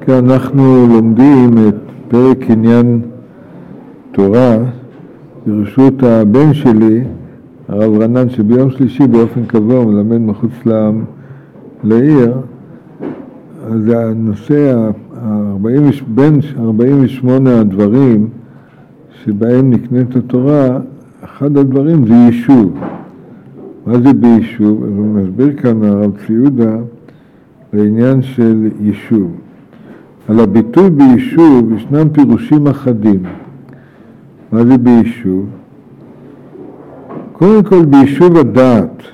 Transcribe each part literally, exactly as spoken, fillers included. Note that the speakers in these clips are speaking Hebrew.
כי אנחנו לומדים את פרק עניין תורה ברשות הבן שלי, הרב רנן, שביום שלישי באופן קבוע מלמד מחוץ לעם לעיר. אז הנושא בין ארבעים ושמונה הדברים שבהם נקנית התורה, אחד הדברים זה יישוב. מה זה ביישוב? אז הוא מסביר כאן הרב צבי יהודה לעניין של יישוב. על הביטוי ביישוב ישנם פירושים אחדים. מה זה ביישוב? קודם כל ביישוב הדעת,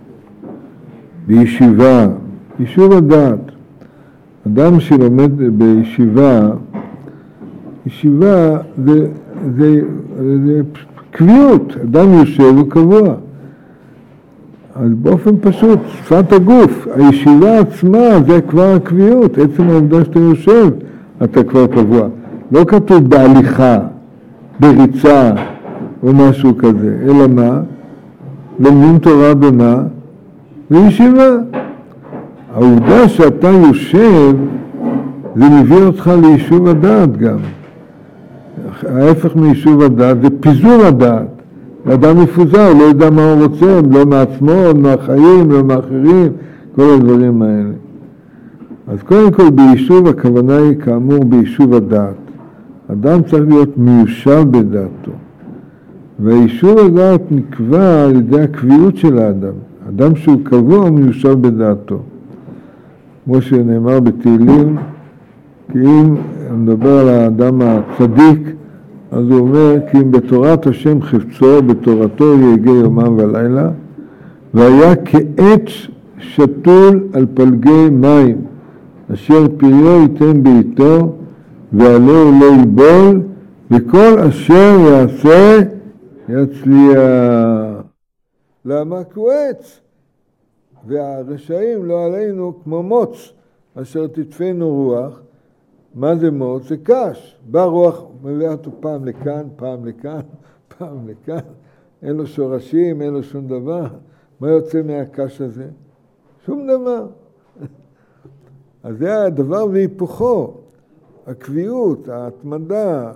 בישיבה, יישוב הדעת. אדם שלומד בישיבה, ישיבה זה, זה, זה קביעות, אדם יושב וקבוע. אז באופן פשוט, שפת הגוף, הישיבה עצמה זה כבר הקביעות, עצם העובדה שאתה יושב, אתה כבר קבוע. לא כתוב בהליכה, בריצה או משהו כזה, אלא מה? לומדים תורה במה? בישיבה. העובדה שאתה יושב, זה מביא אותך ליישוב הדעת גם. ההפך מיישוב הדעת זה פיזור הדעת. האדם מפוזר, לא יודע מה הוא רוצה, לא מעצמו, לא מהחיים, לא מאחרים, כל הדברים האלה. אז קודם כל ביישוב הכוונה היא כאמור ביישוב הדעת. אדם צריך להיות מיושב בדעתו. והיישוב הדעת נקבע על ידי הקביעות של האדם. אדם שהוא קבוע מיושב בדעתו. כמו שנאמר בתהילים, כי אם מדבר על האדם הצדיק, אז הוא אומר, כי אם בתורת השם חפצו, בתורתו יהגה יומם ולילה, והיה כעץ שתול על פלגי מים, אשר פריו ייתן בעיתו, ועלהו לא ייבול, וכל אשר יעשה יצליח. למה? כי הוא עץ. והרשעים לא עלינו כמו מוץ, אשר תדפנו רוח. מה זה מוץ? זה קש. בא רוח, מביא אותו פעם לכאן, פעם לכאן, פעם לכאן. אין לו שורשים, אין לו שום דבר. מה יוצא מהקש הזה? שום דבר. אז זה הדבר והיפוכו. הקביעות, ההתמדה,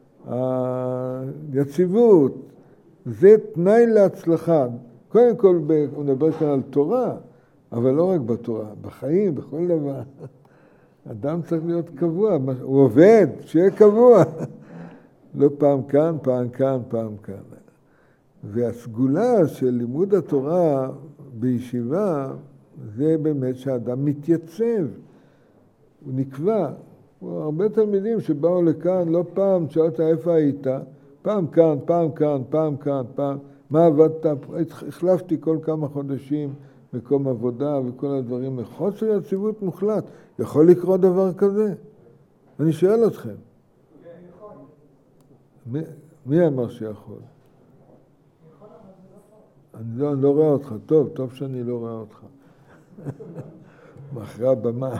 היציבות, זה תנאי להצלחה. קודם כל, הוא מדבר כאן על תורה, אבל לא רק בתורה, בחיים, בכל דבר. אדם צריך להיות קבוע, הוא עובד, שיהיה קבוע. לא פעם כאן, פעם כאן, פעם כאן. והסגולה של לימוד התורה בישיבה, זה באמת שהאדם מתייצב, הוא נקבע. הרבה תלמידים שבאו לכאן, לא פעם, שאלת איפה היית, פעם כאן, פעם כאן, פעם כאן, פעם, מה עבדת? החלפתי כל כמה חודשים מקום עבודה וכל הדברים, חוסר יציבות מוחלט. יכול לקרות דבר כזה? אני שואל אתכם. מי, מי אמר שיכול? אני לא, אני לא רואה אותך. טוב, טוב שאני לא רואה אותך. מאחורי הבמה.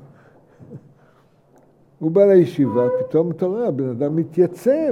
הוא בא לישיבה, פתאום אתה רואה, הבן אדם מתייצב.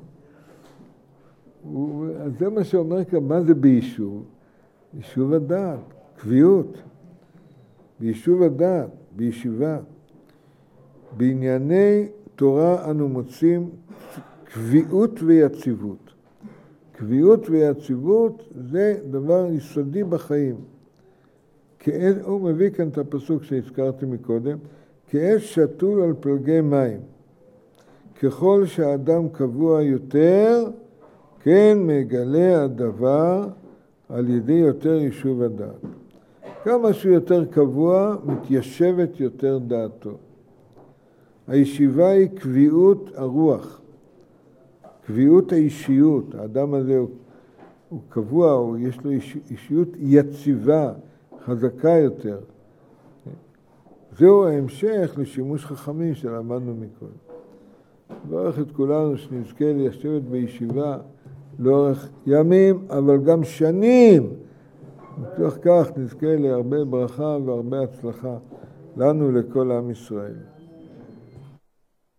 הוא, אז זה מה שאומר כאן, מה זה ביישוב? יישוב הדעת, קביעות. ביישוב הדעת, בישיבה. בענייני תורה אנו מוצאים קביעות ויציבות. קביעות ויציבות זה דבר יסודי בחיים. כעץ, הוא מביא כאן את הפסוק שהזכרתי מקודם, כעץ שתול על פלגי מים. ככל שהאדם קבוע יותר, כן מגלה הדבר על ידי יותר יישוב הדעת. כמה שהוא יותר קבוע, מתיישבת יותר דעתו. הישיבה היא קביעות הרוח, קביעות האישיות. האדם הזה הוא, הוא קבוע, הוא, יש לו איש, אישיות יציבה, חזקה יותר. זהו ההמשך לשימוש חכמים שלמדנו מכל. ברך את כולנו שנזכה לשבת בישיבה לאורך ימים, אבל גם שנים. מתוך כך נזכה להרבה ברכה והרבה הצלחה לנו לכל עם ישראל.